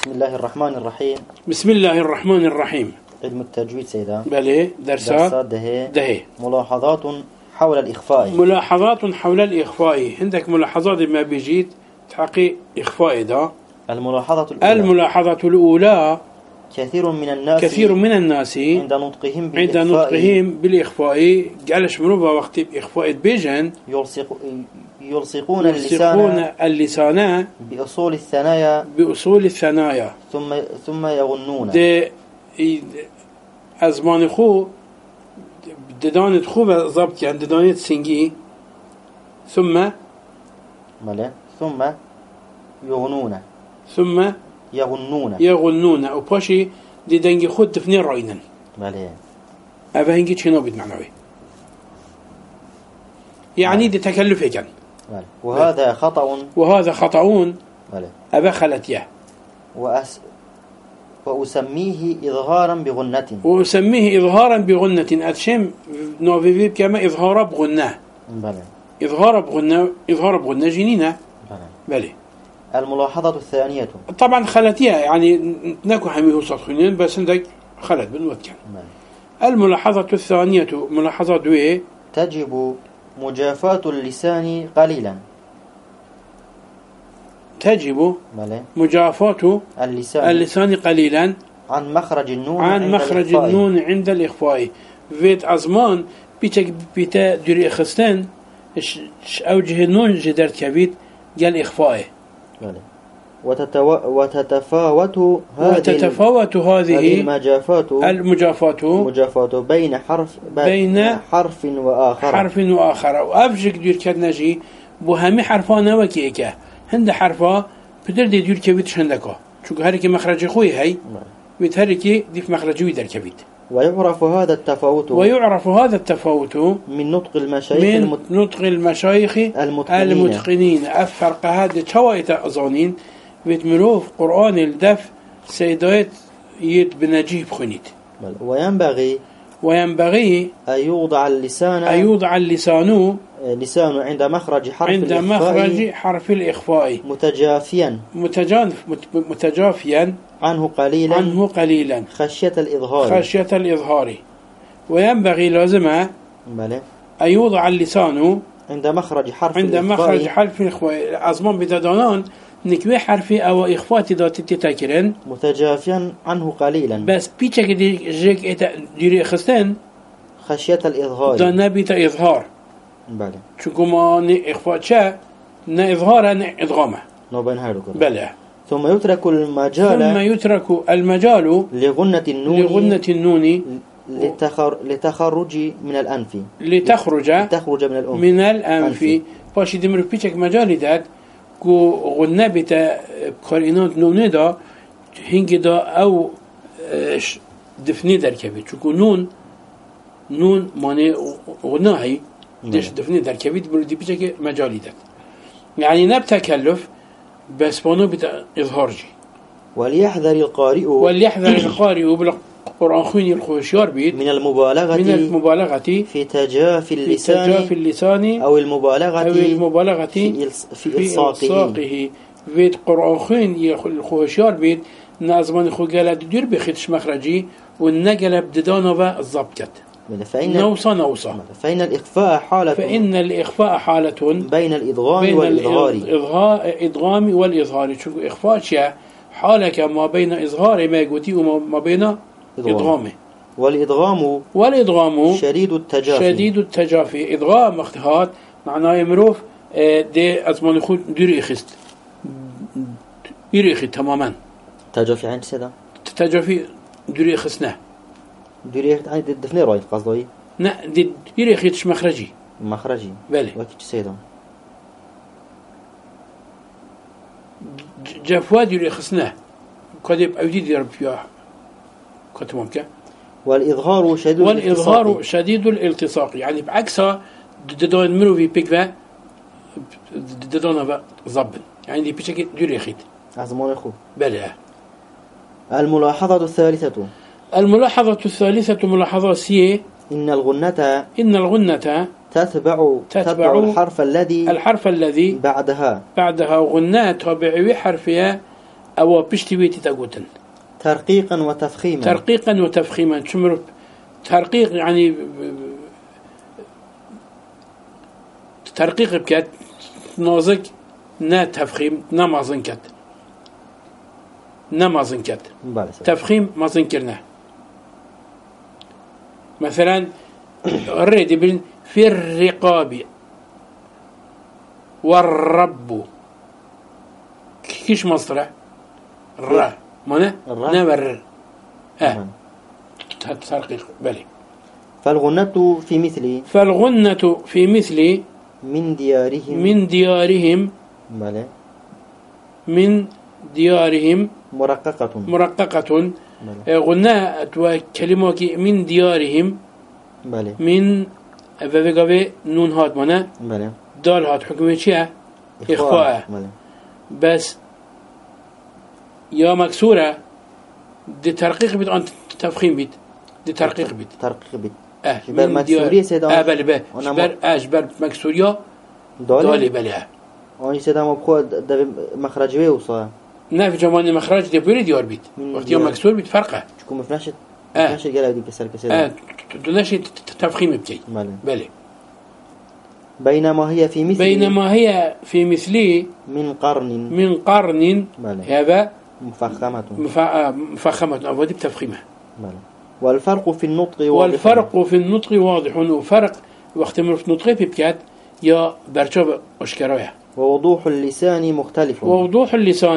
بسم الله الرحمن الرحيم. بسم الله الرحمن الرحيم. علم التجويد سيدا. بله درسات ده. ملاحظات حول الإخفاء. ملاحظات حول الإخفاء. عندك ملاحظات ما بيجيت تحقيق إخفاء ده. الملاحظة الأولى كثير من الناس عند نطقهم بالإخفاء قالش منوبة وقت إخفاء بيجن يلصقون اللسان بأصول الثنايا ثم يغنون ده أزمان خو ددانت خو بالضبط يعني ددانت سنجي ثم يغنون أو باشي دي دنجي خود دفنين رأينا أبا هنجي تشينو بيت معنوي يعني دي تكلف كان وهذا خطأ أبا خلتيه وأسميه إظهارا بغنة أتشم نوفيفيب كما إظهار بغنة إظهار بغنة جنينة بله. الملاحظة الثانية طبعا خلتيها يعني نكو حميه سطخنين بس عندك خلت بالوقت يعني. الملاحظة الثانية ملاحظة دوية تجب مجافاة اللسان قليلا. تجب مجافاة اللسان قليلا عن مخرج النون عند الإخفاء. فيت أزمان بيتا دوري خستان أوجه النون جدر كبيت قال إخفاء. وتتفاوت هذه المجافات بين حرف وآخر وأبجك دور كدنجي بهمي حرفان وكيكه هند حرفا بدر دي دور كبيت هندكو شو هركي مخرج خوي هي بتهركي دي في مخرج ويدر كبيت. ويعرف هذا التفاوت من نطق المشايخ المتقنين. أفرق هذا شوائط أظانين بتمروف قرآن الدف سيدات يد بنجيب خنيت. وينبغي أن يوضع اللسان عند مخرج حرف الإخفاء متجافيا عنه قليلا خشية الإظهار. وينبغي لازم أن يوضع اللسان عند مخرج حرف الإخفاء أزمان بتدانان نكوي حرفي أو إخفاء ذات تتكرن متجافيا عنه قليلا بس بيتشك جيك ديري خستن خشية الإظهار ده نبي إظهار شو ما إخفاء شاء إظهار إدغامه بلى. ثم يترك المجال لغنة النون لتخرج من الأنف من الأنف باش دمر بيتشك مجال ذات كو غنى بتا قرينات نون دا هنگ دا أو دفني در كبيت شو نون ماني غناهي دش دفني در كبيت بردي بيتشك مجالي دات يعني نب تكلف بس بانو بتا إظهارجي. وليحذر القارئ بالقرآن خويني الخوشيار بيت من المبالغة في تجافي اللسان أو المبالغة في إلصاقه. فيت قرآن خويني الخوشيار بيت نازمان خو قال دير بخيتش مخرجي والنقل بددانه الضبطت نوصى. فإن الإخفاء حالة بين الإدغام والإظهار. شو إخفاء شيء حالة ما بين إظهار ما يقولي وما بين إدغامه. والإدغام شديد التجافي. إدغام اختهات معناه يمروف دي أزمان خود دير يخست تماما. تجافي عند سيدا تجافي دير يخستنا دير عند الدفني رايت قصدي لا دير يخيتش مخرجي بله وكيف سيدا جفوا دير يخستنا كذب أودي دير فيها كتمام كه. والإظهار شديد الالتصاق يعني بعكسها ددان مروفي بيكفا ددان ضبن يعني دي بيشكل دير يخيت أزمان خو بله. الملاحظة الثالثة ملاحظة سي إن الغنة تتبع الحرف الذي بعدها غنة تابعي حرفها أو بشتي بيتي تقوتن ترقيقا وتفخيما. ترقيقا وتفخيما شمر ترقيق يعني ترقيق بكات نازك نا تفخيم نا مازنكت نا مازنكت تفخيم مازنكرنا مثلا الريد بين في الرقاب والرب كيش مصدره الراء منا نبر ترقيق بلي. فالغنة في مثل من ديارهم بلى من ديارهم مرققة غناء وكلمة من ديارهم بلى من أبغى نون هات منا بلى دال هات حكمه شيء إخفاء بس يا مكسورة دي ترقيق بيت أنت تفخيم بيت دي ترقيق بيت شبر مكسورية سيدا بل شبر مكسورية دالي بلها أنا سيدا مبخو ده مخرج بيه وصا نافي جماني مخرج ده بيري ديار بيت وقت يوم مكسور بيت فرقه شكون مفناشت قالوا دي كسر دوناشي تفخيم بتي بلي. بينما هي في مثل من قرن هذا مفخمة أودي بتفخيمه. والفرق في النطق واضح وفرق وقت من النطق في بكات يا برشاب أشكرايا. ووضوح اللسان مختلف. ووضوع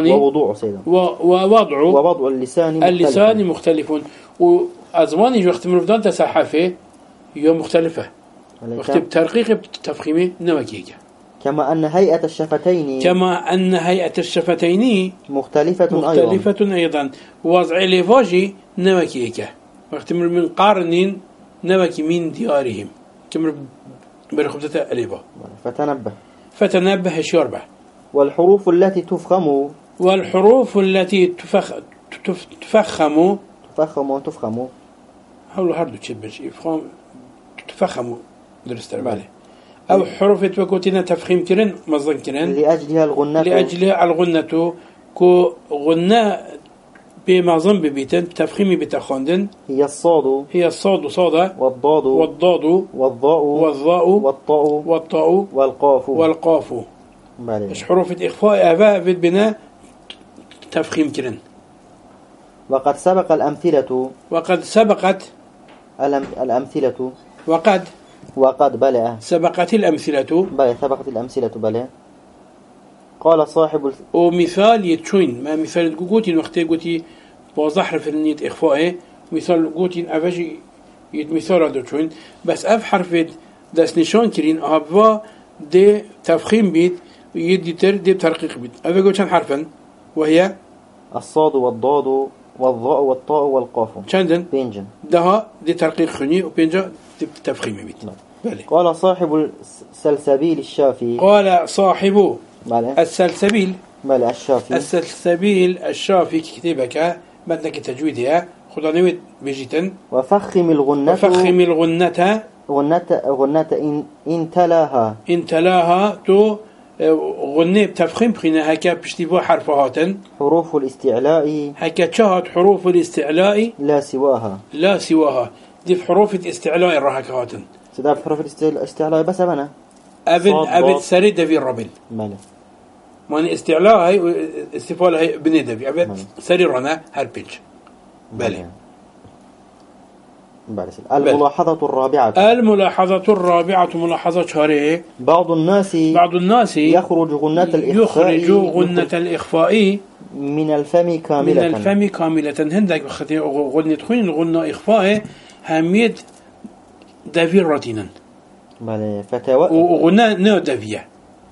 اللسان مختلف وأزماني وقت من الفضان تسحفه هي مختلفة وقت بترقيق بتفخيمه نوكيك. كما أن هيئة الشفتين مختلفة أيضا وضع لفاجي نوكيك وقت من قارن نوكي من ديارهم كمر برخبزة أليبا. فتنبه الشربة. والحروف التي تفخم حول هردو تشبش يفخم تفخم درستر بالي أو حروف توكوتنا تفخيم كرن مصدر كرن لأجلها الغنة كو غنة بمعظم ببيتن تفخيمي بتخوندن هي الصاد صادة والضاد والضاء والطاء مش حروف الإخفاء أباء في البناء تفخيم كرن. وقد سبقت الأمثلة بلى سبقت الأمثلة بلى. قال صاحب ومثال يتشوين ما مثال قوتين وقت قوتي بوضح في النية إخفائه مثال قوتين أفجي مثال هذا تشوين بس أف حرف داس نشان كرين أبوا دي تفخيم بيت يدي دي ترقيق بيت أفجي قوتين حرفا وهي الصاد والضاد والضاء والطاء والقاف شندن بينجن ده دي ترقيق خني وبينجا دي تفخيم بيت. قال صاحب السلسبيل الشافي السلسبيل الشافي السلسبيل الشافي كتابك متنك تجويدها خدانويد بيجيتن. وفخم الغنة إن تلاها تو غنة بتفخيم بخينا هكا بشتبه حرفهاتن حروف الاستعلاء هكا تشاهد حروف الاستعلاء لا سواها دي في حروف الاستعلاء الرهكهاتن سدا في حروف الاستعلاء بس أنا أبد سريد في الربل ماني استعلاء هاي استفال هاي بندبي أبد سريرنا هربج بلي. الملاحظة الرابعة ملاحظة شهرية. بعض الناس يخرج غنة الإخفاء من الفم كاملة هندك غنة خوين غنة إخفاء هميد دافير راتينا وغنة نو دافية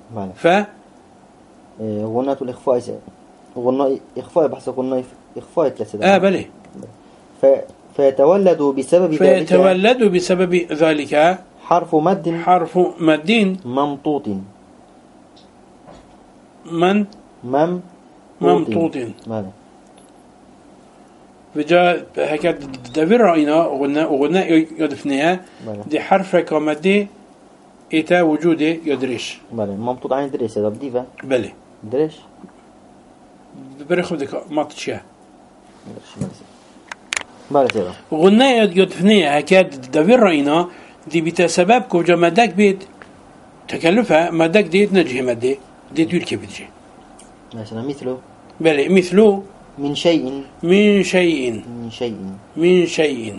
غنة الإخفاء غنة إخفاء بحث غنة إخفاء ثلاثة بلي فيتولد بسبب ذلك حرف مد ممطوط فجاء هكذا دافير رأينا غنى يدفنها دي حرف كمدي إتا وجوده يدريش ممطوط عين دريش هذا بديفا بلي دريش برخدك ماتشيا بالسيدا غناء يدفنية هكاد دبير رأينا دي بتسبب كوجا مدك بيت تكلفها مدك ديت نجه مدي ديت يلكي بتجي مثلا مثله بلى مثله من شيء من شيء من شيء من شيء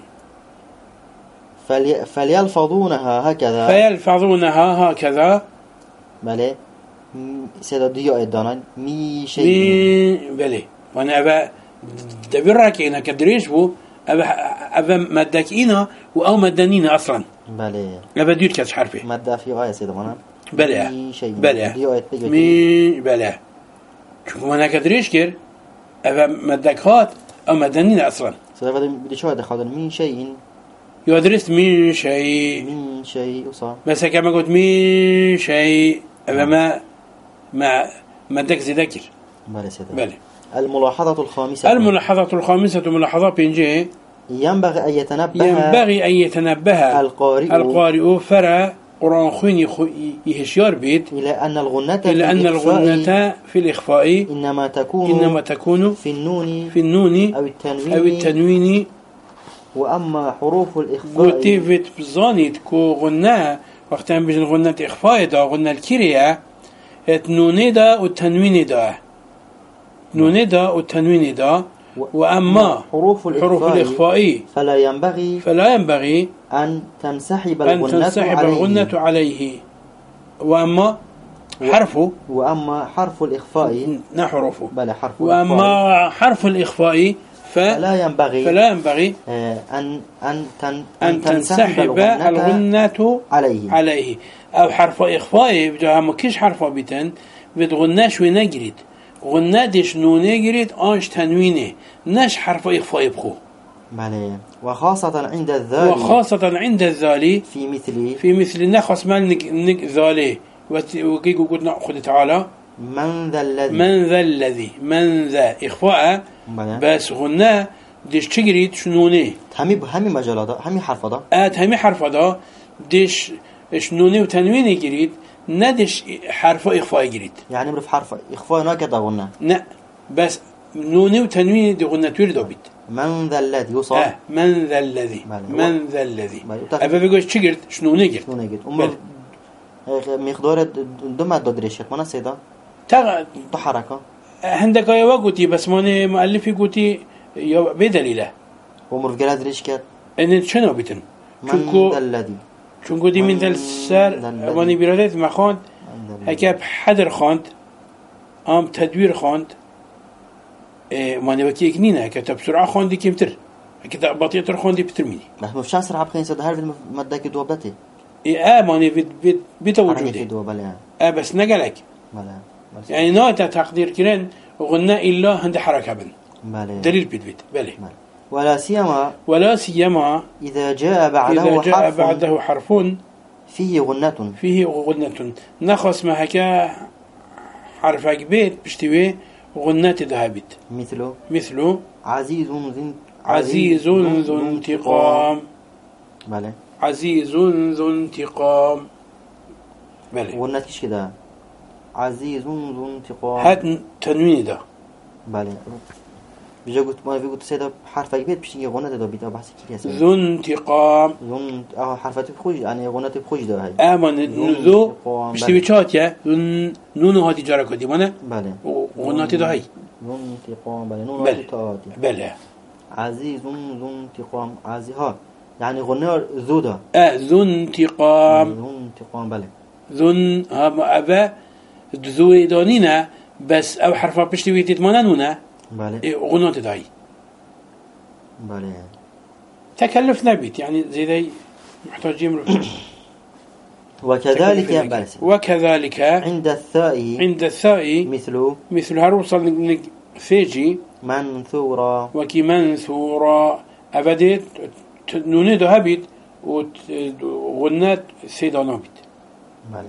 فليلفظونها هكذا فيلفظونها هكذا بلى سيدا ديو أيضا مي شيء من بلى وانا أبا دبرك إنا كدريش بو أبا مدك إنا أو مدنينا أصلا بلى أبا دير كاش حرفي مادة في آية سيدا وانا بلى مي شيء بلى ديو آية مي بلى شوف وانا كدريش كير أبا مدك هات أو مدنينا أصلا سيدا بدي شو هذا خاطر من شيء يدرس من شيء من شيء وصار بس كما قلت من شيء أبا ما مدك ذكر بلى سيدا بلى الملاحظة الخامسة الملاحظة الخامسة ملاحظة بينجي ينبغي أن يتنبه القارئ فرا قرآن خوين يهشيار بيت إلى أن الغنة في الإخفاء إنما تكون في النون أو التنوين وأما حروف الإخفاء قلتي فيت بزانيت كو غنة وقتا بيجن غنة إخفاء دا غنة الكرية النون دا والتنوين دا نون دا والتنوين دا وأما حروف الإخفاء فلا ينبغي أن تنسحب الغنة عليه وأما حرف الإخفاء نحرفه بل حرف وأما حرف الإخفاء فلا ينبغي أن تنسحب الغنة عليه أو حرف إخفاء بجاه مكيش حرف بيتن بتغناش ونجريد غنة ديش نوني جريد آنش تنوينه نش حرف إخفاء بخو وخاصة عند الذالي في مثل نخص مال ذالي وكيكو قلت نأخذ تعالى من ذا إخفاء بس غنة ديش تجريد شنوني همي مجال دا همي حرف دا همي حرف دا ديش شنوني وتنويني جريد ندش حرف إخفاء جريد يعني مرف حرف إخفاء ناكدا غنة لا بس نوني وتنويني دي غنة تولد بيت من ذا الذي يوصل من ذا الذي أبا بيقول شجرت شنو نجرت مقدار دم دادريش ما نسيدا تحركه عندك يا وقتي بس ماني مؤلفي قلتي بدليله ومرف جلاد ريش كات إن شنو بيتن من ذا الذي چونكو دي من ذا السر واني برادت ما خاند هكا حدر خاند ام تدوير خاند واني وكي اكنينه هكا بسرعة خاندي كمتر هكا بطيئة خاندي بترميني بس مفشان سرعة بخين سد هارف المدك دوبتي ماني بيتا وجودي بس نقلك يعني ناتا تقدير كرين غناء إلا هند حركة بن دليل بيت بله ولا سيما إذا جاء بعده حرف فيه غنة نخص ما هكا حرفك بيت بشتوي غنة ذهبت مثل عزيز ذو انتقام بله عزيز ذو انتقام بله غنة كيش كده عزيز ذو انتقام هات تنوين ده بله بيجوت ما بيقول تسيدا حرفك بيت بشتي غنة ده بيت بحث كيس ذو انتقام حرفات بخوج يعني غنة بخوج ده هاي ذو بشتي بشات يا نون هاتي جارك دي مانا بله غنة ده هاي ذو انتقام بله نون هاتي تاتي بله عزيز ذو انتقام عزيها يعني غنة ذو ده ذو انتقام بله ذو أبا ذو دانينا بس أو حرفا بشتي ويتيت مانا نونا بله غنة داي بله تكلف نبيت يعني زي ذي محتاجين وكذلك عند الثاء مثل هروصل فيجي منثورا وكي منثورا أبديت نوني دهبيت وغنات سيدانا بيت بله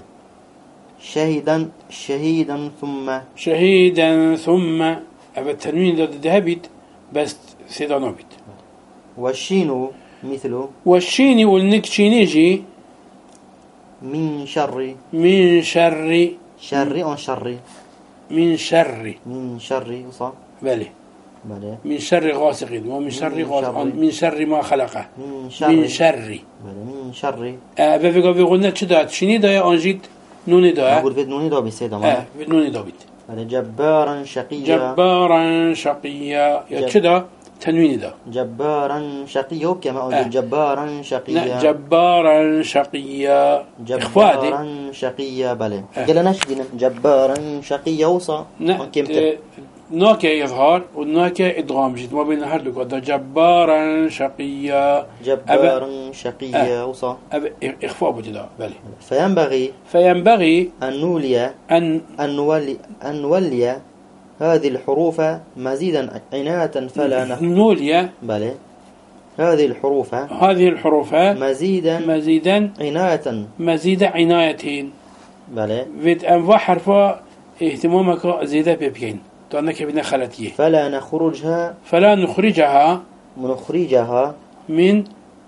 شهيدا ثم أبد تنوين دهبيت بس سيدانا بيت والشين مثله والشين والنكشينيجي من شر شر من شر من شر وصا بله بله من شر غاسق ومن شر غاسق من شر ما خلقه من شر بله من شر بفقا بيقولنا شدات شني دا أنجيت نوني دا أقول بيت نوني دا بيسيدا ما بيت نوني دا بيت بله جبارا شقيا جبارا شقيا يا شدا تنوين دا جبارا شقيا كما أقول جبارا شقيا جبارا شقيا جبارا شقيا بله قال نشدنا جبارا شقيا وصا ناكي إظهار وناكي إدغام جد ما بين هر لغة جبارا شقيا جبارا شقيا وصا إخفاء بجدا بله فينبغي أن نولي هذه الحروف مزيدا عناية فلا نولي بله هذه الحروف مزيدا عناية بله فيد أنواع حرفا اهتمامك زيادة بيبين تأنك بنا خلتيه فلا نخرجها من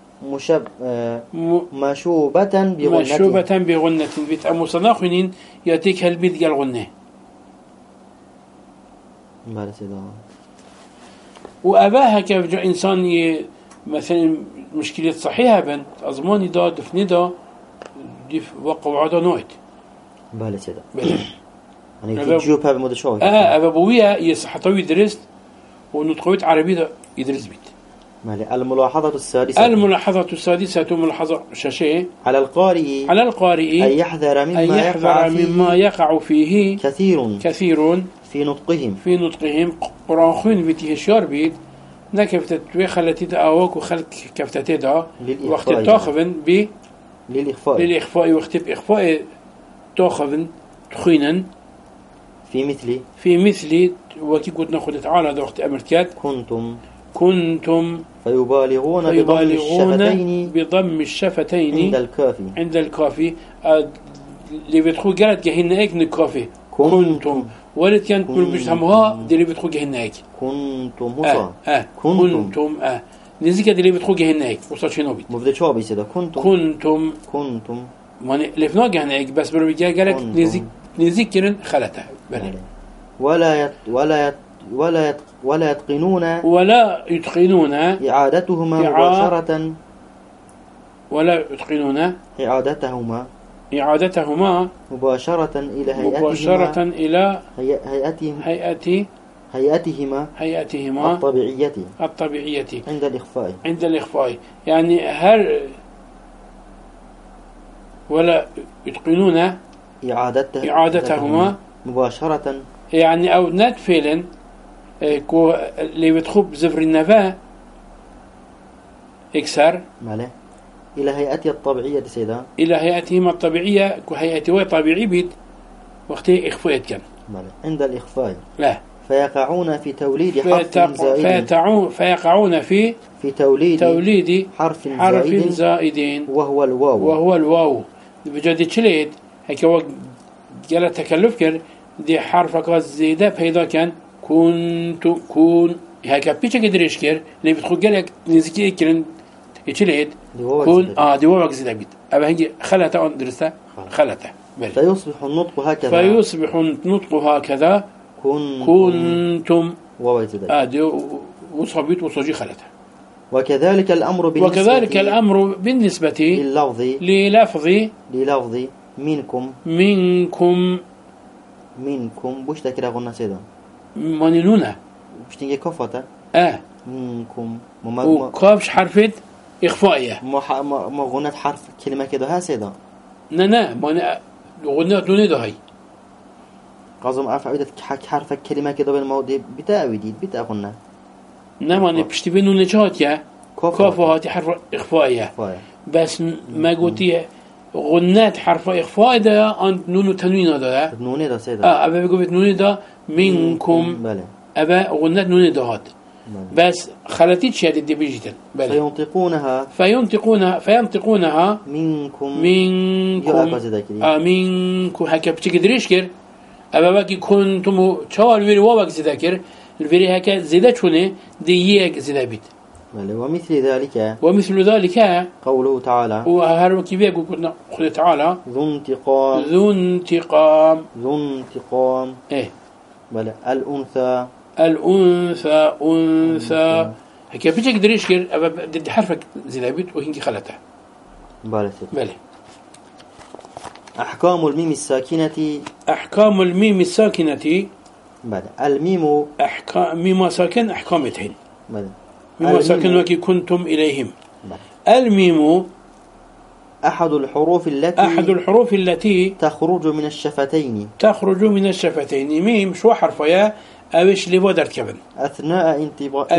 مشوبة بغنة بيت أمصناخنين يأتيك هالبيت قال غنة وأباها كيف جاء إنسان مثلا مشكلة صحيحة بنت أزماني دا دفني دا ديف وقع عدا نويت بله سيدا يعني في جوب هذا مود شو أبوية يصحطوي درست ونطقويت عربي دا يدرس بيت مالي الملاحظة السادسة ملاحظة شاشة على القارئ أن يحذر مما يقع فيه كثير في نطقهم قراخون بيته شار بيت نكفت خلتي دا أوك وخلق كفتتي دا وقت تاخذن للإخفاء وقت بإخفاء تاخذن تخينا في مثل وكي قلت ناخذ تعالى دا وقت أمرتكات كنتم فيبالغون بضم الشفتين عند الكافي اللي بتخو قالت جهنم ايك نكافي كنتم ولد كانت بجسمها اللي بتخو جهنم ايك كنتم نزيك اللي بتخو جهنم ايك وصل شنو بيت مبدا شو بيصير كنتم ماني لفنا جهنم ايك بس بروجا قالت نزيك كرن خلتها بله ولا يتقنون إعادتهما مباشرة إلى هيئتهما الطبيعية عند الإخفاء يعني ولا يتقنون إعادتهما مباشرة يعني أو نات فعلا كو اللي بتخب زفر النفاة إكسر ماله إلى هيئته الطبيعية سيدا إلى هيئتهما الطبيعية كو هيئته طبيعي بيت وقته إخفاء كان ماله عند الإخفاء لا فيقعون في توليد حرف زائد فيقعون في توليد حرف زائد وهو الواو بجد تشليد هيك هو قال تكلف كر دي حرفك زيادة بيدا كان كون هيك بيتش قدريش كر اللي بتخو قالك نزكي كرن يتشليد كون دي واو زيادة بيت أبا هنجي خلته درسته خلته فيصبح النطق هكذا كنتم واو زيادة دي وصبيت وصجي خلته وكذلك الأمر بالنسبة للفظ منكم بوش تكرا غنى سيدا مانينونا بوش تنجي كفتا منكم وكافش حرفت إخفائية ما غنى حرف كلمة كده ها سيدا نا غنى دوني ده هاي قازم عفا حرف كلمة كده بالموضوع بتاع غنى ماني بشتبين نجات يا كافة هاتي حرف إخفائية بس ما قلتي غنات حرف إخفاء ده أنت نون تنوين ده نون ده سيدا أبا بيقول نون ده منكم بله أبا غنات نون ده هات بس خلتيت شيء دي بيجيتن فينطقونها منكم منكم هكا بتقدريش كر أبا باقي كنتم شوال ويري وابك زيدا كر الفيري هكا زيدا شونه دي يك زيدا بيت ومثل ذلك قوله تعالى وهر كيف يقول قل تعالى ذو انتقام إيه بله الأنثى أنثى هكذا بيجي قدريش كير أبا ضد حرفك زلابيت وهنجي خلته بله بله. أحكام الميم الساكنة بله الميم ميم ساكن أحكامتهن بله ميم ساكن وكي كنتم إليهم بله. الميم أحد الحروف التي تخرج من الشفتين ميم شو حرفيا أوش لبودر كبن أثناء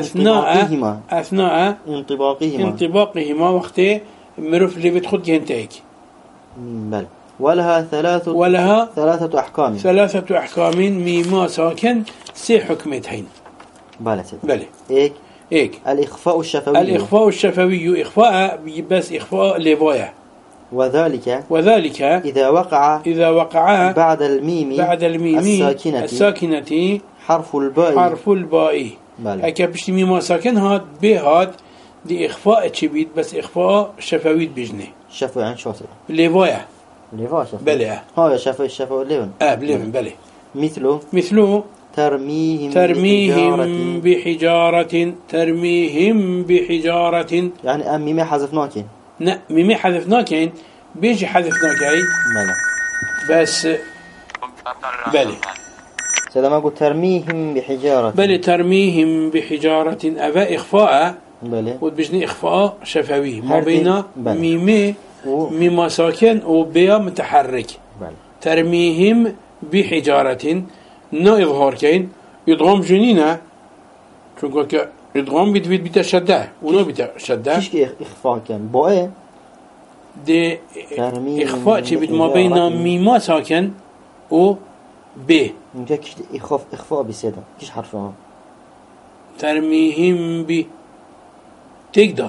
انطباقهما وقت مروف اللي بتخد جنتيك بل ولها ثلاثة أحكام ميما ساكن سي حكمتين بله إيك الإخفاء الشفوي إخفاء بس إخفاء لبويا وذلك إذا وقع بعد الميم الساكنة حرف الباء هكا بشتي ميما ساكن هاد بهاد دي إخفاء تشبيت بس إخفاء شفوي بجنه شفوي عن شوصل لبويا بله هذا شفوي ليون بليون بله مثل ترميهم بحجارة يعني ميمي حذفناكين ميمي حذفناكين بيجي حذفناكين بس بله سيدا ما قلت ترميهم بحجارة أبا إخفاء وبجني إخفاء شفوي ما بين ميما ساكن وبيا متحرك ترميهم بحجارة نا إظهار كين إدغام جنينة شو إدغام بيت شدة ونا بيت شدة كيش إخفاء كان بوئي دي إخفاء شبيت ما بين ميما ساكن و ب ممكن كيش إخفاء بسيدة كيش حرفها ترميهم ب تقدر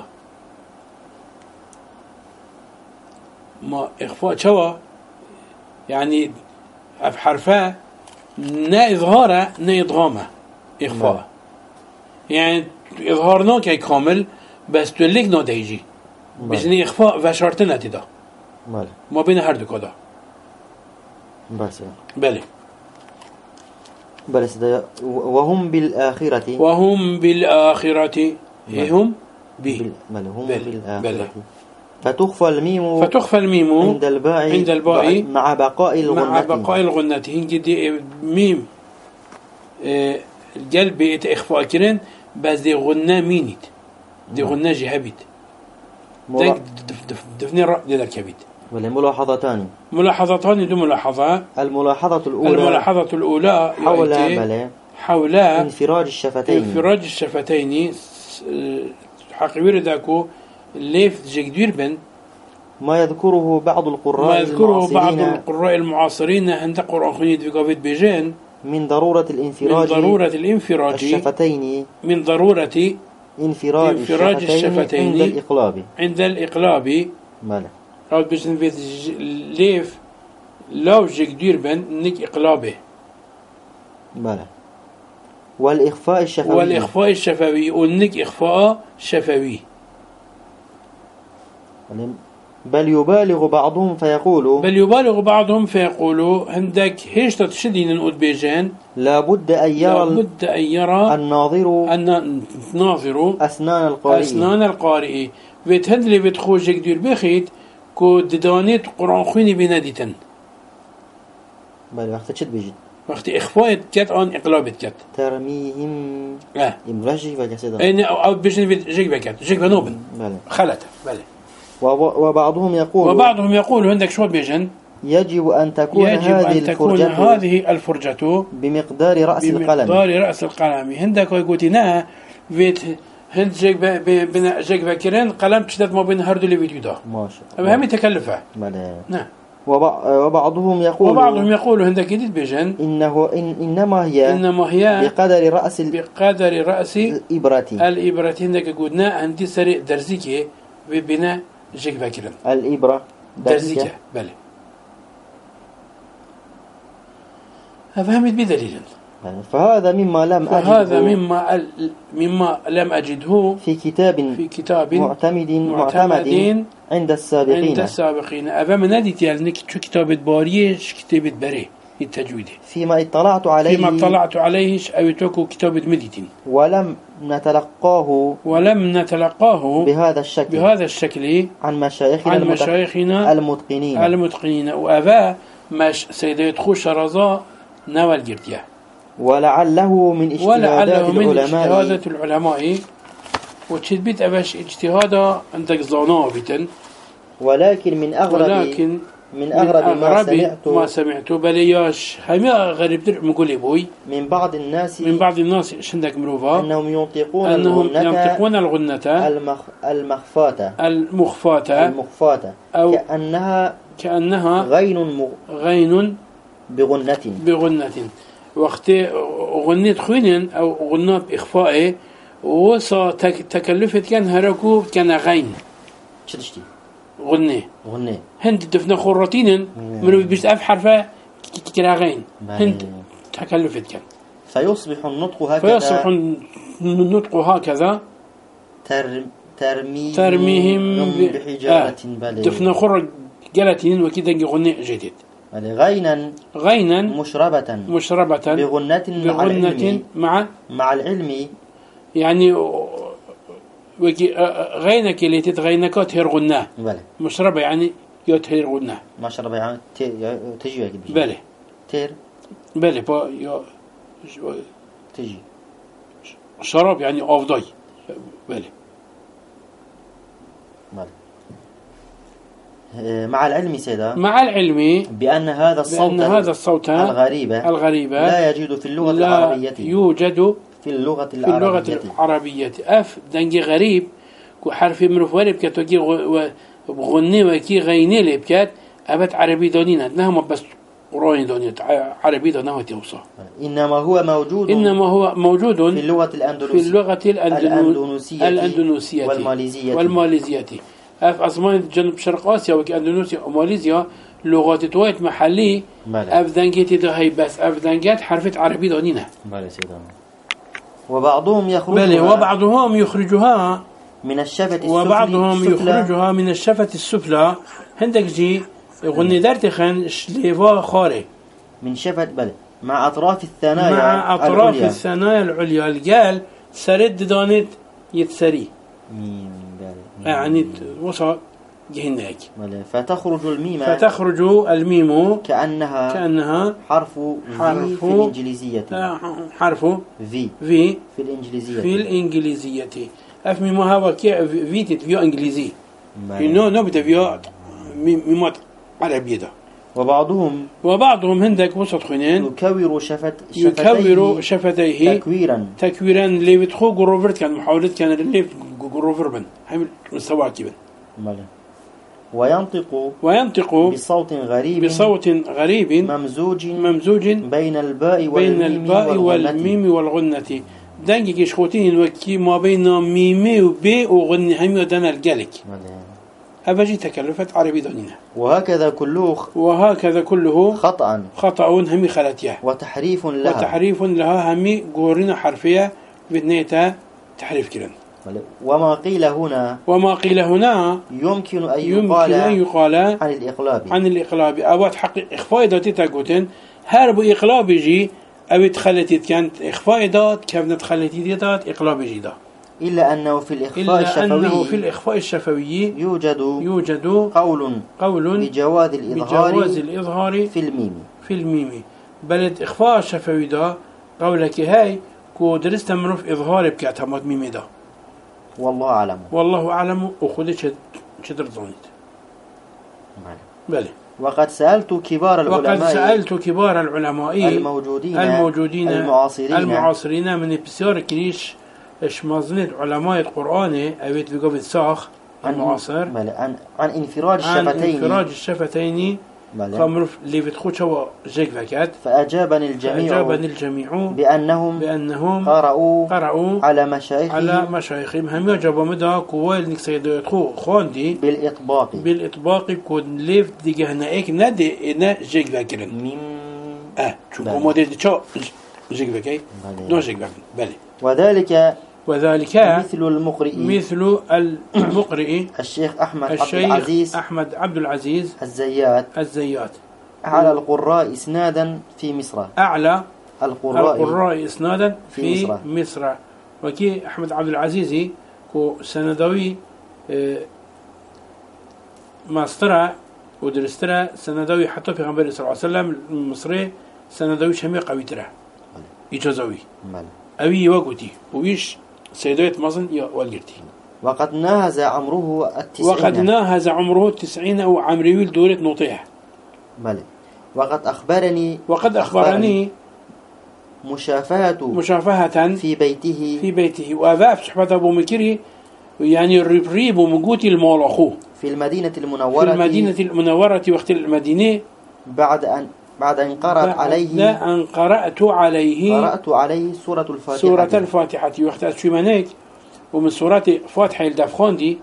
ما إخفاء شوا يعني بحرفه نا إظهاره نا إدغامه إخفاء يعني إظهارنا كي كامل بس توليك نا ديجي بجني إخفاء وشرطنا تدا ما بين هر دو كدا بس بله وهم بالآخرة هم بالآخرة فتخفى الميم عند الباء مع بقاء الغنة هنجي ميم القلب إخفاء كرن بس دي غنة مينيت دي غنة جهبت دفني الرأي دي الكبت ملاحظتان دو ملاحظة الملاحظة الأولى حول انفراج الشفتين حقيقي داكو ليف جدير بن ما يذكره بعض القراء المعاصرين عند قرآن خنيد في قابل بيجين من ضرورة الانفراج الشفتين من ضرورة انفراج الشفتين عند الإقلاب ماله أو بيجين في ليف لو جدير بن نك إقلابه ماله والإخفاء الشفوي ونك إخفاء شفوي بل يبالغ بعضهم فيقول عندك هيش تشدين نقول بيجان لابد أن يرى الناظر أسنان القارئ بتهدلي بتخوش جدير بخيت كو ددانيت قرآن خويني بناديتن بل وقت تشد بيجي وقت إخفاء كت عن إقلابت كت ترميهم يمرجي وكسيدا أو بيجن جيك بكت جيك بنوبن خلته بله وبعضهم يقول عندك شو بيجن يجب أن تكون هذه الفرجة بمقدار رأس القلم عندك ويقولنا فيت هند جيك بكرين قلم تشدد ما بين هردو اللي فيديو ده ما شاء الله هم يتكلفه نعم وبعضهم يقول عندك جديد بيجن إنما هي بقدر رأس الإبرة عندك قلنا عندي سريع درزيكي ببناء جيك باكرن الإبرة درزيكي بله فهمت بدليل فهذا مما لم أجده في كتاب معتمد عند السابقين أبا من نديت يعني شو كتابة باريش كتابة بري التجويد فيما اطلعت عليه أو توكو كتاب مديتين ولم نتلقاه بهذا الشكل عن مشايخنا المتقنين وأبا مش سيدي تخش رضا نوال جرتيا ولعله من اجتهادات العلماء وتشبيت أباش اجتهادا عندك ظناء بتن ولكن من أغرب ما سمعت بلياش هميا غريب درع مقولي بوي من بعض الناس شندك مروفا أنهم ينطقون الغنة المخفاة أو كأنها غين بغنة وقت غنيت خوين أو غنة بإخفاء وصا تكلفت كان هركوب كان غين شدشتي غني هند دفنا خرطين منو بيش أف حرفة كراغين هند تكلفت كان فيصبح النطق هكذا ترميهم بحجارة دفنا خرط جلتين وكذا غني جديد غينا مشربة بغنة مع العلم يعني غينك اللي تتغينك تهر غناه مشربة يعني يتهر غناه مشربة يعني تجي بله بله با تجي شراب يعني أفضي بله مع العلم سيدا بأن هذا الصوت الغريب لا يوجد في اللغة العربية في اللغة العربية أف دنجي غريب كحرف مرفوع بكات وكي بغني وكي غيني لبكات أبت عربي دونينا نهم بس قرآن دونينا عربي دونها توصى إنما هو موجود في اللغة الأندونوسية والماليزية أف أصمان جنوب شرق آسيا وكي أندونوسيا وماليزيا لغات تويت محلي أف دنجي تدهي بس أف دنجات حرفة عربي دونينا وبعضهم يخرجها من الشفة السفلى عندك جي غني دارتخن شليفا خاري من شفة مع أطراف الثنايا العليا الجال سرد دانت يتسري يعني وصل جهناك فتخرج الميم كأنها حرف في الإنجليزية حرف في الإنجليزية أفهمي ما هو كي فيتت فيو إنجليزي نو بده فيو ميمات عربية ده وبعضهم هندك وسط خنين يكور شفتيه تكويرا اللي بتخو جروفرت كان محاولة كان اللي جروفر بن حمل مستوى كيبن وينطق بصوت غريب ممزوج بين الباء والميم والغنة دنجي كشخوتين وكي ما بين ميم وباء وغنة هم يدنا الجلك أبجي تكلفت عربي دونينا وهكذا كله خطأ هم خلتيه وتحريف لها هم قورنا حرفية بدنيتها تحريف كرن وما قيل هنا يمكن أن يقال عن الإقلاب أبات حق إخفاء داتي تاقوتين هرب إقلاب يجي أو تخلتي كانت إخفاء دات كيف نتخلتي دات إقلاب يجي دا إلا أنه في الإخفاء الشفوي يوجد قول بجواز الإظهار في الميم بلد إخفاء الشفوي دا قولك هاي كو درست مروف إظهار بكاتمات ميمي دا والله أعلم أخذ شدر ظنيت بله وقد سألت كبار العلماء الموجودين المعاصرين من بسيار كريش اشمازنت علماء القرآن أبيت في قبل الساخ المعاصر عن انفراج الشفتين خمرف اللي بتخوش هو جيك فكات فأجابني الجميع بأنهم قرأوا على مشايخهم هم يجابوا مدى كوال نك سيدو خواندي بالإطباق كون ليف دي جهنائك نا جيك فكرن شو موديل شو جيك فكاي نو جيك فكرن بلي وذلك مثل المقرئ الشيخ أحمد عبد الزيات أعلى القراء إسنادا في مصر. أعلى القراء إسنادا في مصر. وكي أحمد عبد العزيز كو سندوي ماسترا ودرسترا سندوي حتى في غنبري صلى الله عليه وسلم المصري سندوي شمي قوي ترى يجازوي أبي وقتي ويش سيدوية مازن والجرتي. وقد ناهز عمره 90 أو عمريويل دورة نوطيح. بلى. وقد أخبرني مشافهة في بيته وأذاب صحبة أبو مكري يعني الربريب ومقوتي المولخو في المدينة المنورة وقت المدينة بعد أن قرأت عليه سورة الفاتحة وقت أشومانيك ومن سورة فاتحة الدفخان دي.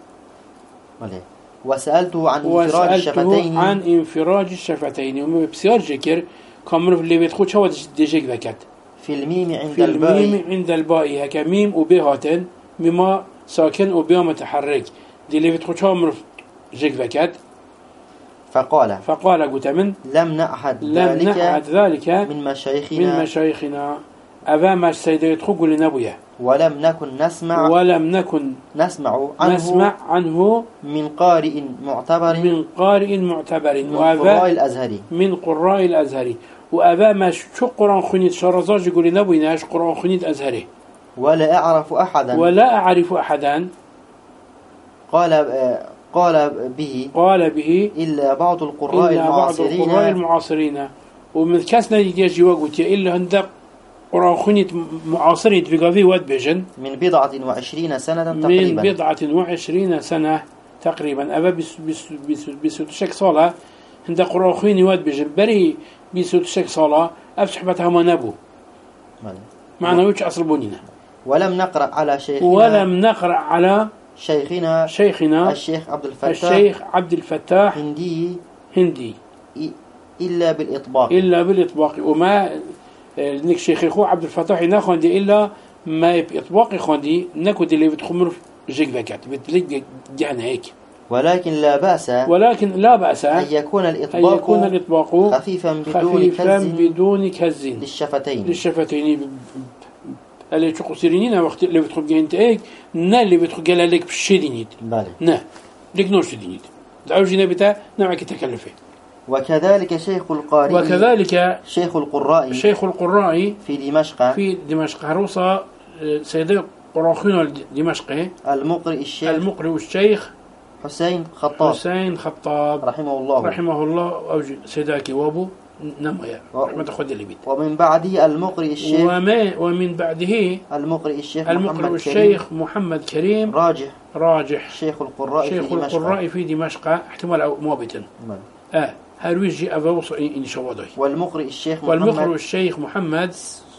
وسألته عن انفراج الشفتين ومن بسيار جكر كامر في اللي بيتخوش هو ديجيك ذكت في الميم عند الباء هكا ميم وبهاتن مما ساكن وبها متحرك دي اللي بيتخوش هو جيك ذكت. فقال قلت من لم نعهد ذلك من مشايخنا أبا ما السيدة يتخوق لنبويه ولم نكن نسمع عنه من قارئ معتبر من قراء الأزهري وأبا ما شو قرآن خنيت شرزاج يقول نبويناش قرآن خنيت أزهري ولا أعرف أحدا قال به إلا بعض القراء المعاصرين ومن كاسنا يجي وقت إلا هندق قرآن خنيت معاصرين في قضية واد بيجن من 20 سنة تقريبا أبا بسوتشك صالة هندق قرآن خنيت واد بيجن بري بسوتشك صالة أفسحبتها ما نبو معنا ويش أصل بنينا. ولم نقرأ على شيخنا الشيخ عبد الفتاح هندي إلا بالإطباق وما نك شيخو عبد الفتاح ناخذ إلا ما بإطباق خندي نكود اللي بتخمر جيك ذكات بتلقى جهنا هيك. ولكن لا بأس أن يكون الإطباق خفيفا بدون كز للشفتين اللي تشوفوا سيرينينا وقت اللي بتخبي أنت هيك اللي بتخبي لك بشدينيد لك نوش شدينيد دعوجنا بتا نوعك تكلفه. وكذلك شيخ القراء في دمشق هروسا سيدي قراخين دمشق المقرئ الشيخ حسين خطاب رحمه الله أو سيداكي وابو نميا رحمة خد اللي بيت. ومن بعده المقرئ الشيخ محمد كريم راجح شيخ القراء في دمشق احتمال أو موابتا هرويجي أبوص إن شاء الله. والمقرئ الشيخ محمد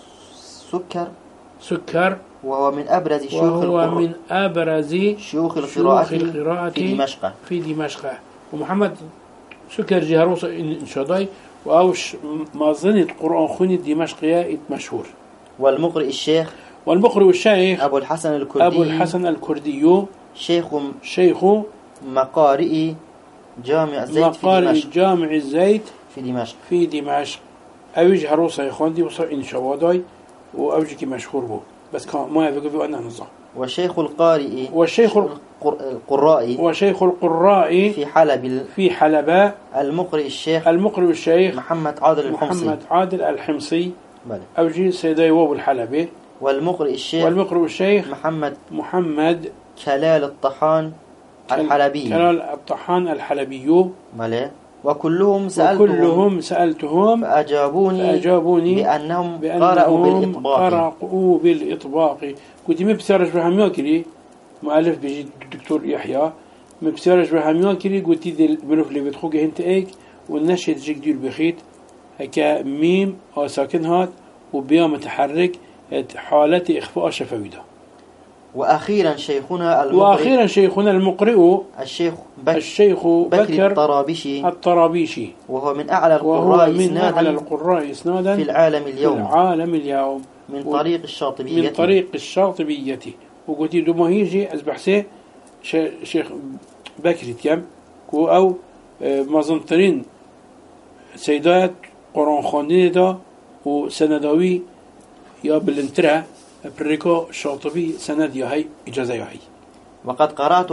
سكر وهو من أبرز شيوخ القراءة في دمشق ومحمد سكر جهروس إن شاء الله وأوش مازنة قرآن خوني دمشقية مشهور. والمقرئ الشيخ أبو الحسن الكردي شيخ مقارئ جامع الزيت في دمشق أوج هروسا يخوان دي وصل إن شاء الله وأوج كي مشهور بو بس كان ما يفكر في أنه نظام. وشيخ القراء في حلب المقرئ الشيخ محمد عادل الحمصي أوجي سيدي وابو الحلبي. والمقرئ الشيخ محمد كلال الطحان الحلبي وكلهم سألتهم فأجابوني بأنهم قرأوا بالإطباق. كنت مبسرج بهمياكري مؤلف بيجي الدكتور يحيى مبسرج بهمياكري قلت دي المنوف اللي بتخوك هنت ايك والنشيد جيك دير بخيت هكا ميم أو ساكنهات وبيا متحرك حالة إخفاء شفويده. وأخيرا شيخنا المقرئ الشيخ بكر الطرابيشي وهو من أعلى القراء إسنادا في العالم اليوم من طريق الشاطبية وقلت دوما هيجي أزبحسي شيخ بكر تيام أو مازنطرين سيدات قرآن خواندن دا و سنداوي يا بالانترا بريكو شاطبي سند يهي إجازة يهي. وقد قرأت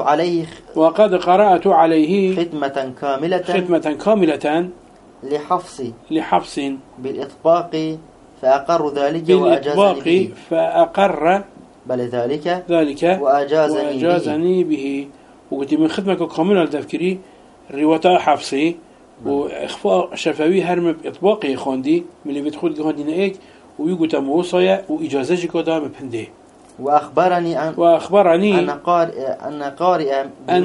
عليه ختمة كاملة لحفص بالإطباق فأقر ذلك ذلك وأجازني به. وقلت من ختمة كاملة لتفكيري رواية حفصي وإخفاء شفوي هرم بإطباقي خواندي من اللي بيدخل خواندي نايك ويقول تموصية وإجازة كده مبهنده. وأخبرني أن قارئ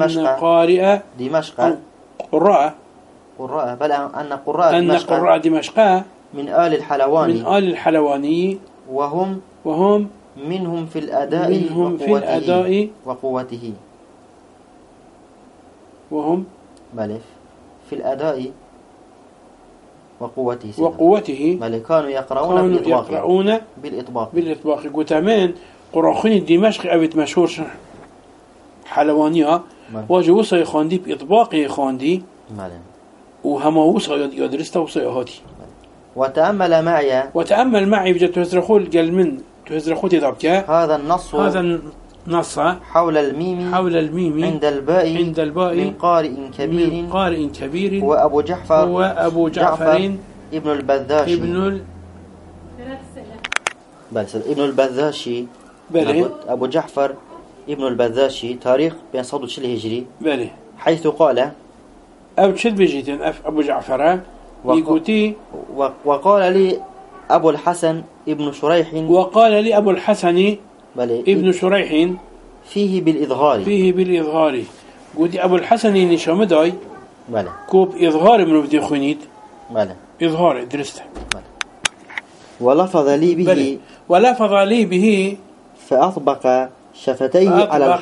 دمشق قراء بل أن قراء دمشق من آل الحلواني وهم منهم في الأداء وقوته وهم في الأداء وقوته بل كانوا يقرؤون بالإطباق. قتامين قراخوني دمشق أبيت مشهور حلوانية واجه وصي خاندي بإطباقي خاندي وهما وصي يدرسته وصي هاتي. وتأمل معي بجد تهزرخول قال من تهزرخول تدعبك هذا النص حول الميم عند الباء من قارئ كبير وأبو جعفر ابن البذاشي أبو جعفر ابن البذاشي تاريخ بين صدو شل هجري حيث قال أو شد بجيتين أبو جعفر يقولي وقال لي أبو الحسن ابن شريح ابن شريح فيه بالإظهار قلت أبو الحسن نشامداي كوب إظهار من بدي خنيد إظهار درسته ولفظ لي به فأطبق شفتيه على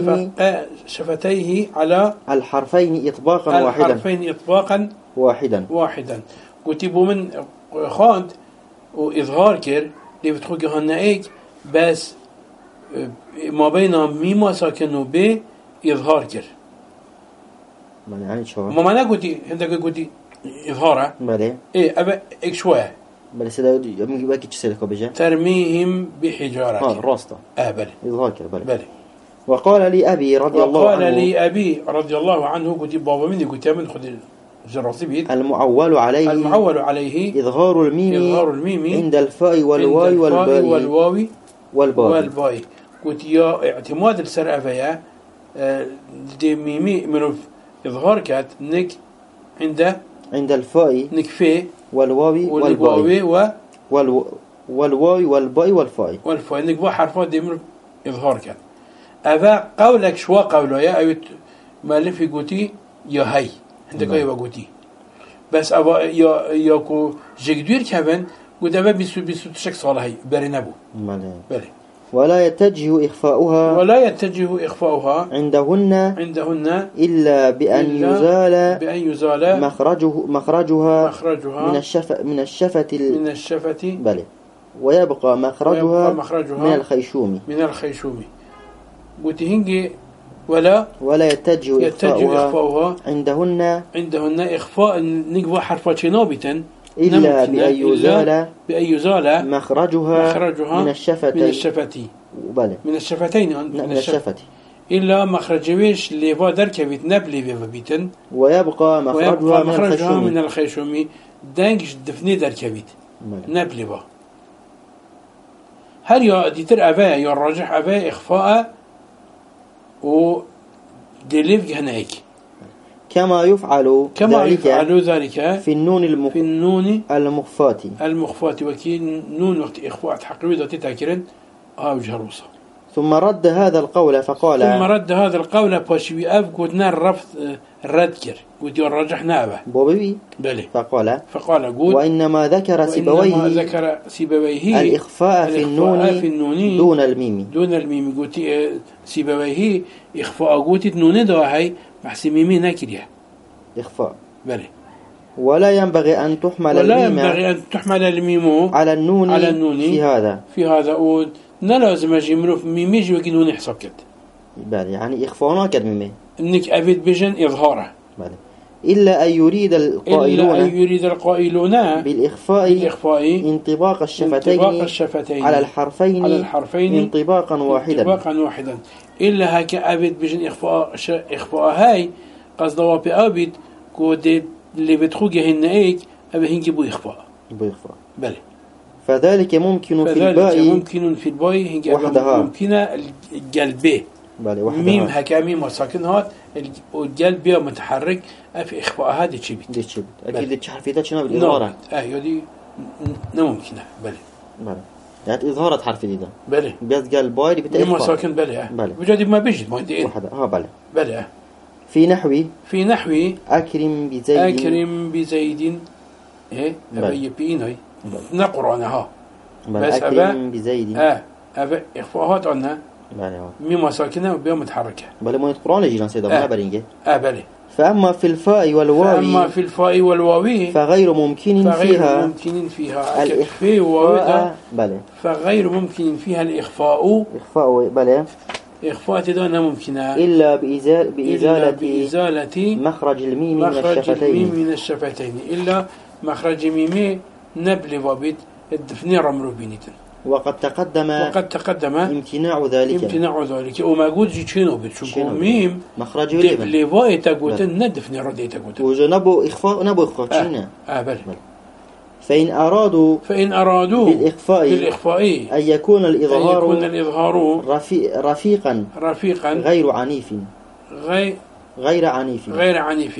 الحرفين إطباقا واحدا قلت بو من خاند وإظهار كر اللي بتخوك هنائك بس ما بين ميم ساكن ب إظهار كر يعني شو ما معناه قلت إظهاره إيه أبا إكشواه بل سيدا باكي تشسلك بجا ترميهم بحجارة راستا بل إظهار كر بل وقال لي أبي رضي الله عنه قلت بابا مني قلت من خذ الجراثيم المعول عليه إظهار الميم عند الفاء والواو قلت يا اعتماد السرعة دي ميمي من إظهار كات نك عند الفاء نكفي والواو والباء والفاء نكبو حرفات دي من إظهار كات أبا قولك شو قوله يا أيوت مالفي قلتي يا هاي عندك أيوة قلتي بس أبا يا كو جدير كمان قلت أبا بيسو تشك صالحي برينبو بلي ولا يتجه إخفاؤها عندهن إلا بأن يزال مخرجها من الشفة بلي ويبقى مخرجها من الخيشوم قلت هنجي ولا يتجه إخفاؤها عندهن إخفاء نقوى حرفات نابتا إلا بأن يزال مخرجها من الشفتين من الشفتين إلا مخرجويش ليفا دركبت نبلي بيتن ويبقى مخرجها من الخيشوم دانكش دفني دركبت نبلي با هل يا ديتر أبا يا الراجح أبا إخفاء و دليف هناك كما يفعل ذلك في النون المخفات وكي نون وقت إخفاء حقيقة تتذكرن وجهروسا ثم رد هذا القول فقال باشوي أب قلنا الردكر قلت يرجحنا أبا بوبي بلي فقال قول وإنما ذكر سيبويه الإخفاء في النون دون الميم قلت سيبويه إخفاء قلت نون دواهي بحسي ميمي ناكريا إخفاء بلي ولا ينبغي أن تحمل الميم على النون في هذا نلازم أجمره ميمي جوكي نون حساب كد بلي يعني إخفاءنا كد ميمي إنك أفيد بجن إظهاره بلي إلا أن يريد القائلون بالإخفاء انطباق الشفتين على الحرفين انطباقا واحدا إلا هكا أبد بجن إخفاء هاي قصدوا بأبد كود اللي بتخوجه هنائك أبي هنجي بو إخفاء بله فذلك ممكن في الباء هنجي ممكن القلبه ميم هكا ميم وساكن هات والقلب متحرك في إخفاء هذا تشبت أكيد تحرفيتها شنو بالإظهار يدي ممكنة بله يعني إظهارات حرف ده بله بيت قال باي بتاع ميم وساكن بله بجد ما بيجي ما يدين بله في نحو أكرم بزيد إيه أبي بيناي نقرأ عنها بس أكرم بزيد أبى إخفاءات عنها ميم ساكنة وبيا متحركة بل ما القرآن يجي نصيده ما برينجه بله فأما في الفاء والواو فغير ممكن فيها الإخفاء بله فغير ممكن فيها الإخفاء بله إخفاء تدون ممكنة إلا بإزالة مخرج الميم من الشفتين إلا مخرج ميم نبل وبيت الدفني رمرو بينيتن وقد تقدم امتناع ذلك وما قلت جيتشينو بتشوفوا ميم مخرج لباي تقولتن ندفني ردي تقولتن وجنبو إخفاء شينا بل فإن أرادوا بالإخفاء أن يكون الإظهار رفيقا غير عنيف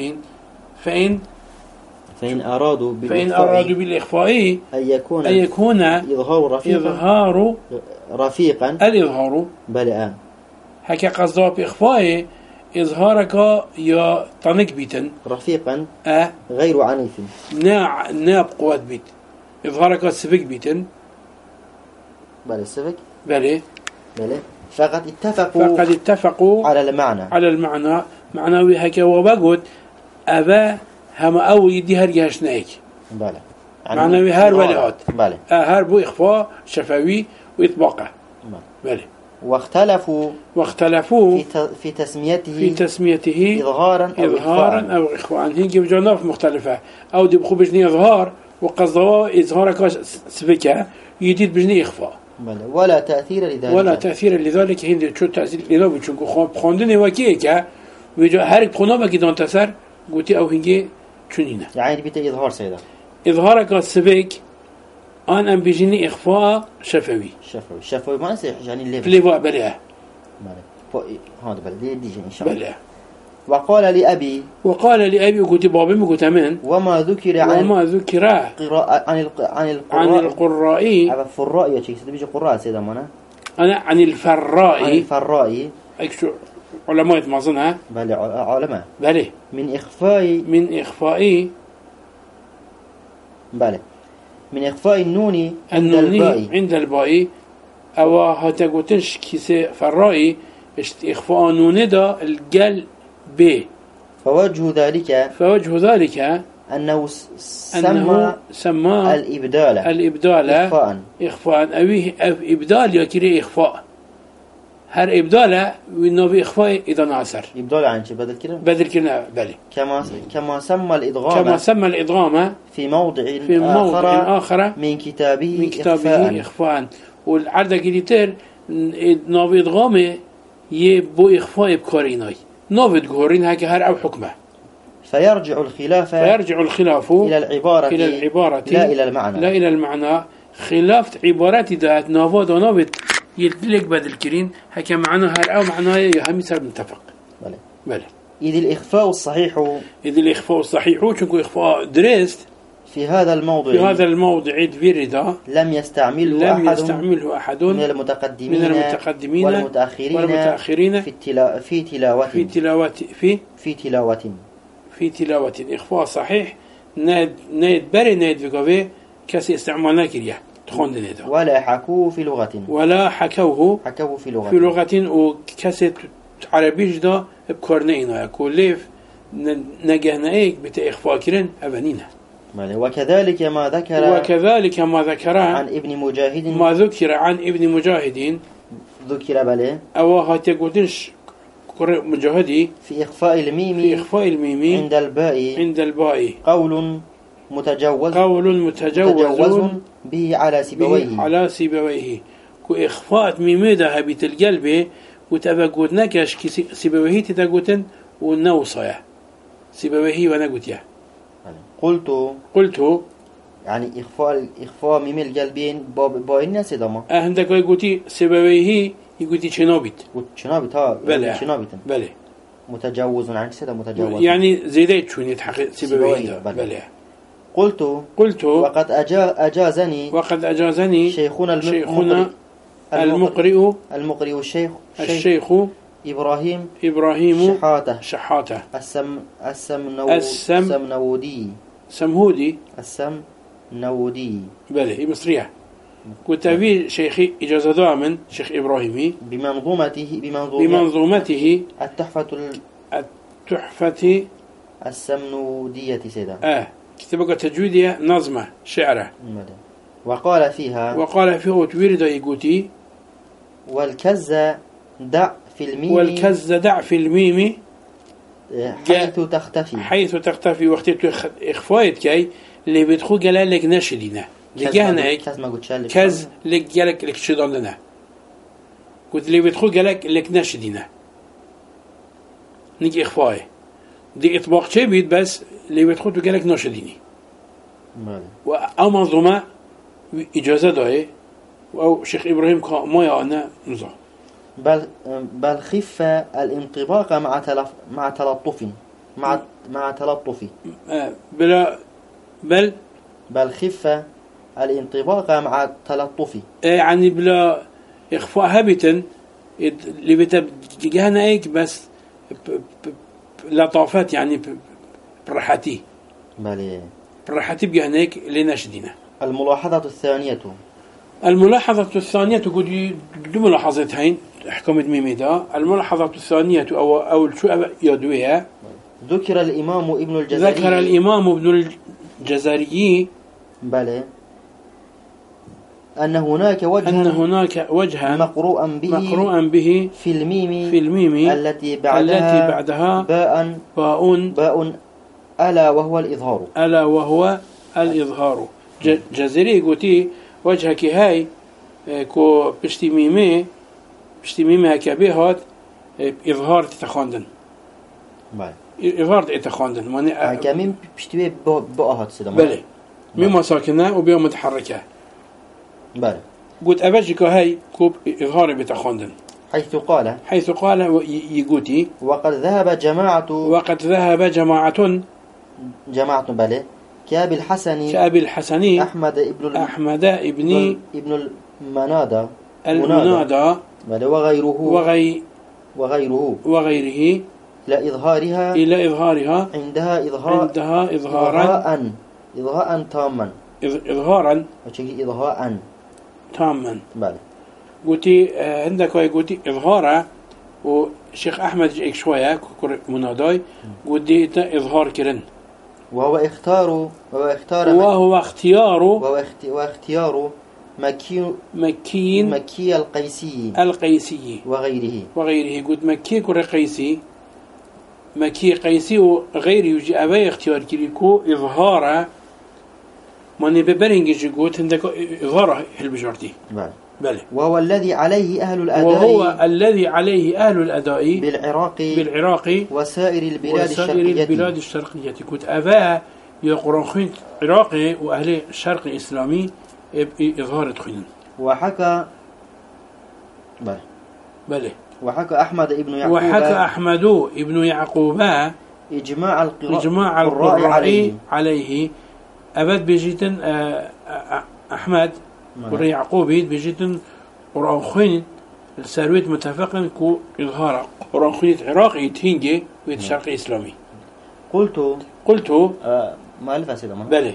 فإن أرادوا بالإخفاء أن يكون إظهار رفيقا الإظهار بل هكا قصده بإخفاء إظهارك يا طنق بيتن رفيقا غير عنيف ناب قوات بيت إظهارك سبق بيتن بل السبق بل فقد اتفقوا على المعنى معنوي هكا وبقود أبا هم أو يدي هرجاش نايك بله معنوي هار ولعات بله هار بو إخفاء شفوي وإطباقه بله واختلفوا في تسميته إظهارا أو إخفاء هنجي بجانب مختلفة أو دي بخو بجني إظهار وقصدوا إظهارك سبكة يديد بجني إخفاء بله ولا تأثير لذلك هندي شو تأثير لذلك بيشونكو خواندني وكيكا ويجا هارك بخونابا كي دون تسر قوتي أو هنجي شنينه يعني بيت إظهار سيدا إظهارك السبك أنا بيجيني إخفاء شفوي ما نسيح يعني الليفاء بلاه هذا بلدي دي إن شاء الله بلاه وقال لأبي قلت بابي قلت من وما ذكر عن القراء الفراء يا شيخ بيجي قراء سيدا مانا أنا عن الفراء أكشو علماء ما ظنها بل علماء بله من إخفاء بله من إخفاء النون عند الباء أو هتقولش كيس فراء إخفاء النون ده الجل ب فوجه ذلك أنه سمى الإبدال إخفاء أويه إبدال يكري إخفاء هر إبداله والنبي إخفاء إذا نعسر إبدال عن شيء بدل كلمة بله كما سمى الإدغام في موضع آخر من كتابه إخفاء والعرضة كتير نبي إدغامه يبو إخفاء بكاريناي نبي تقولين هكذا هر أو حكمه فيرجع الخلاف إلى العبارة لا إلى المعنى خلاف عبارات ذات نافذ ونبت يدلك بدل كرين هكا معنى هر أو معناه هم يصير متفق بله إذ الإخفاء الصحيح شنكو إخفاء درست في هذا الموضع فيردا لم يستعمله أحد من المتقدمين والمتأخرين في تلاوة إخفاء صحيح ناد بري ناد بقوي كسي استعمالنا كريه تخوندني ده ولا حكوه في لغة وكسي عربيش ده بكورنينا يقول ليف نجهنا ايك بتإخفاء كرين أبنينها وكذلك ما ذكر عن ابن مجاهد ذكر بله أو هاتيقودنش مجاهدي في إخفاء الميم عند الباء قول متجوز به على سيبويه كو إخفاء ميمي ده هبيت القلب وتبقوت نكش كي سيبويه تتقوتن ونوصايا سيبويه ونقوتيا. قلت يعني إخفاء ميم القلبين باين ناس دما عندك يقولي سيبويه يقولي شنابت بله متجوز عن سيدا متجوز يعني زيدت شو يتحقق سيبويه بله. قلت وقد أجازني شيخنا المقرئ الشيخ إبراهيم شحاتة السمنودي بله مصرية كتابي شيخي إجازة دامن شيخ إبراهيمي بمنظومته التحفة السمنودية سيدا كتابك تجويدية نظمة شعره وقال فيها وتويرد يقولي والكز دع في الميم حيث تختفي وقت إخفاءت كي اللي بتخو قال لك نشدينا لجانا كز لك قالك لك شدان لنا قلت اللي بتخو قالك لك نشدينا نيجي إخفاء دي إطباق شيء بيت بس اللي بتخو قالك نشديني وأمنظمة إجازة داي أو شيخ إبراهيم ما يعنى نزع بل خف الانطباق مع تلطف بل خف الانطباق مع تلطف يعني بلا إخفاء هبتا اللي بتجهنا ايك بس لطافات يعني برحتي برحتي بجهنا ايك لنشدنا. الملاحظة الثانية تقول دو ملاحظتين حكمت ميميدا. الملاحظة الثانية أو شو يدويها ذكر الإمام ابن الجزري بلى أن هناك وجها مقروءا به في الميم التي بعدها باء ألا وهو الإظهار. جزري قلتي وجهك هاي كو بشتي ميمي هكابيهات إظهار تتخاندن إظهار تتخاندن ماني كمين بشتي بأهات سيدا بلى مما ساكنة وبيوم متحركة بلى قلت أبجك هاي كوب إظهار بتخاندن حيث قال يقولي وقد ذهب جماعة بلى كأبي الحسن أحمد ابن المنادى وغيره إلى إظهارها عندها إظهارا تاما بلى قلتي عندك قلتي إظهارا وشيخ أحمد جيك شوية مناداي قلتي إظهار كرن وهو اختيار مكي القيسي وغيره قلت مكي قيسي وغيره يجي أبي اختيار كريكو إظهار ماني ببرنجي قلت عندك إظهار البجارتي بلى وهو الذي عليه أهل الأداء بالعراق وسائر البلاد الشرقية كنت أبا يقرأون عراقي وأهل الشرق الإسلامي إظهار تخين. بلى وحكى أحمد ابن يعقوب إجماع القراء عليه أبد بجيتن أحمد ويعقوب بجيتن قرآن خين السرويت متفقا كو إظهار قرآن خين عراقي تهنجي ويتشرق إسلامي. قلت ما الفاسدة بلى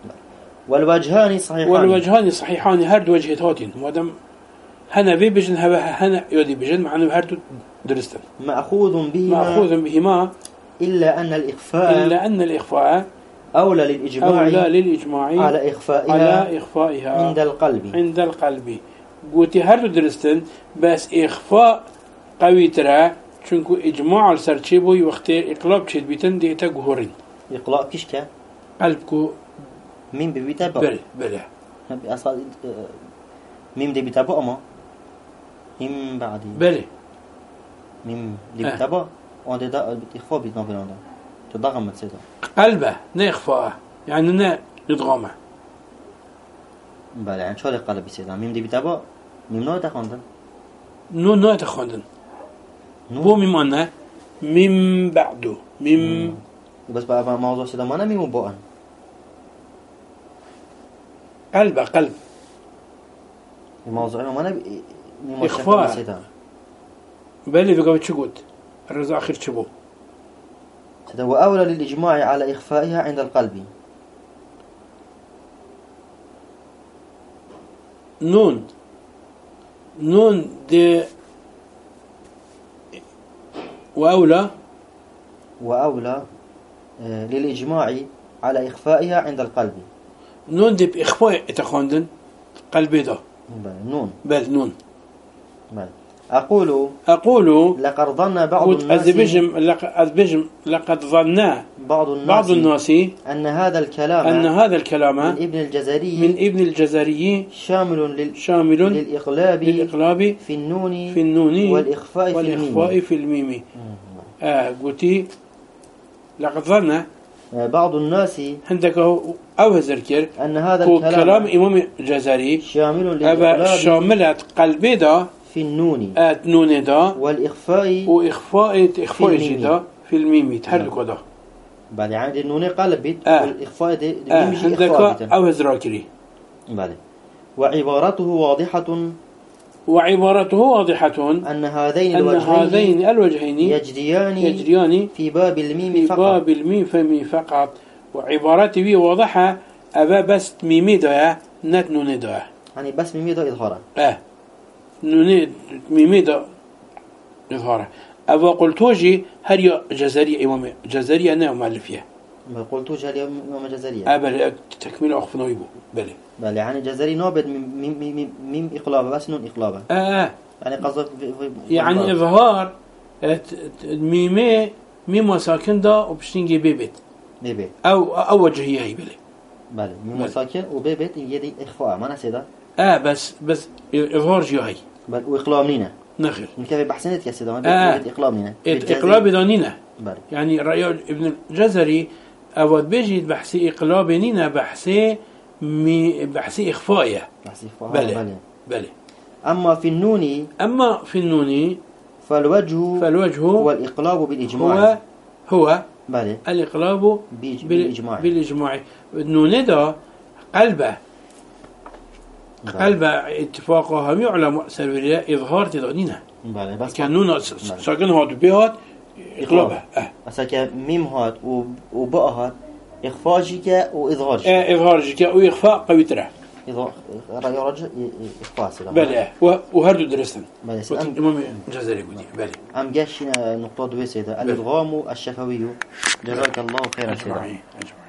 والوجهان صحيحان هرد وجهتاتين مادام هنا في بجن هنا يودي بجن معناه هرد درستن مأخوذ بهما إلا أن الإخفاء أولى للإجماع على إخفائها عند القلب قلت هرد درستن بس إخفاء قوي ترى چونكو إجماع السرچيبوي وقت إقلاب شد بيتن ديتا جهورين إقلاب كيشكا قلبكو ميم ببيتابا بله أصلا ميم دي بيتابا أما ميم بعدي بله ميم دي بيتابا وانده دا إخفاء بيتنا في لانده تضغم متسيطة قلبه نا إخفاء يعني نا إدغامه بله يعني شو هذا قلب بيسيطة ميم دي بيتابا ميم نوع تخوندن نون نوع تخوندن بو ميم أنا ميم بعده ميم بس بقى موضوع سيدا مانا ميم وبوءن قلب الموضوع مانا ميم إخفاء بالي بقى بتشقود الرزا آخر شبو سيدا وأولى للإجماع على إخفائها عند القلب نون دي وأولى للإجماع على إخفائها عند القلب نون دي بإخفاء تخوندن قلبي ده نون نون أقول لقد ظن بعض الناس لقد ظن بعض الناس أن هذا الكلام من ابن الجزري شامل للإقلاب في النون والإخفاء في الميم قلتي لقد ظن بعض الناس عندك أو هذكر أن هذا الكلام إمام الجزري شامل قلبي ده في النون نون ده والإخفاء جدا في الميم تحرك ده بعد عند النون قلبت والإخفاء ده عندك أو هذكري بعد وعبارته واضحة أن هذين الوجهين يجريان في باب الميم فقط وعبارته واضحة أبا بس ميمي ده نت نون ده يعني بس ميمي ده إظهاره نوني ميمي ده إظهاره أبا قلتوجي هل جزري إمام جزري أنا مؤلفيه ما قلتوش هل إمام جزري أبا تكمل أخف نويبه بله يعني جزري نابد ميم إقلابه بس نون إقلابه يعني قصدك يعني إظهار ميم ساكن ده وبشتنجي بيبت أو وجهية هي بله ميم ساكن وبيبت يدي إخفاء ما نسيده بس إظهار جهي بل وإقلاب نينا نخير كيف بحسنت يا سيدي ما إقلاب نينا إقلاب دانينا يعني رأي ابن الجزري أود بيجي بحثي إقلاب نينا بحثي إخفائية بله أما في النون فالوجه هو الإقلاب بالإجماع هو بله الإقلاب بالإجماع النون ده قلبه اتفاقها يعلم سلوية إظهار تدانينا كان نون ساكن هاد بهات إقلابها بس كميم هات وباء هات إخفاء إظهار وإخفاء قوي ترى رجع إخفاء سلا بله وهردو درستن إمام جزري قدي بله أم جاشنا نقطة دويسة الإدغام الشفوي جزاك الله خيرا.